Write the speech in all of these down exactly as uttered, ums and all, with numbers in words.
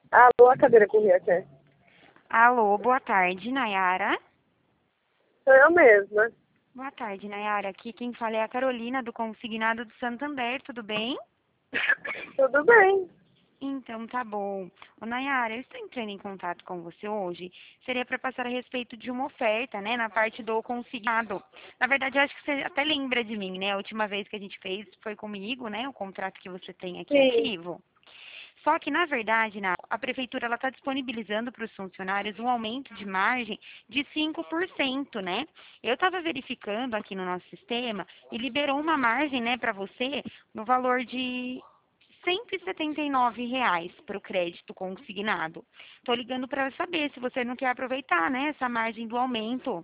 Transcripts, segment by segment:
Alô, a cadeira correta. Alô, boa tarde, Nayara. Sou eu mesma. Boa tarde, Nayara. Aqui quem fala é a Carolina, do Consignado do Santander, tudo bem? Tudo bem. Então, tá bom. Ô, Nayara, eu estou entrando em contato com você hoje. Seria para passar a respeito de uma oferta, né, na parte do consignado. Na verdade, eu acho que você até lembra de mim, né? A última vez que a gente fez foi comigo, né? O contrato que você tem aqui Sim. ativo. Só que, na verdade, na- a prefeitura está disponibilizando para os funcionários um aumento de margem de cinco por cento, né? Eu estava verificando aqui no nosso sistema e liberou uma margem, né, para você no valor de cento e setenta e nove reais para o crédito consignado. Estou ligando para saber se você não quer aproveitar, né, essa margem do aumento.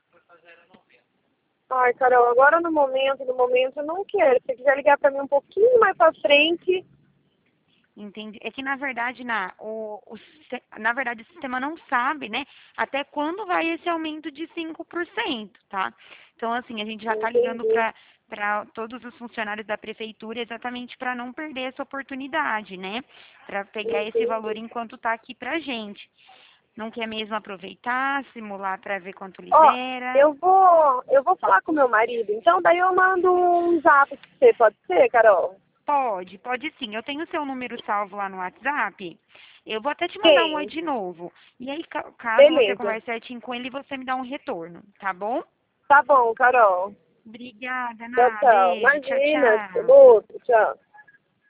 Ai, Carol, agora no momento, no momento eu não quero. Se você quiser ligar pra mim um pouquinho mais pra frente. Entendi. É que na verdade, na, o, o siste- na verdade, o sistema não sabe, né, até quando vai esse aumento de cinco por cento, tá? Então, assim, a gente já está ligando Entendi. para para todos os funcionários da prefeitura exatamente para não perder essa oportunidade, né? Para pegar esse valor Entendi. enquanto está aqui pra gente. Não quer mesmo aproveitar, simular para ver quanto Ó, libera? eu vou, eu vou falar com meu marido, então daí eu mando um zap pra você, pode ser, Carol? Pode, pode sim. Eu tenho o seu número salvo lá no WhatsApp. Eu vou até te mandar um oi Tem. de novo. E aí, ca- caso você Beleza. converse certinho com ele, você me dá um retorno, tá bom? Tá bom, Carol. Obrigada, Tchau, Ná. tchau. Beijo. Tchau, Imagina, tchau. outro, tchau.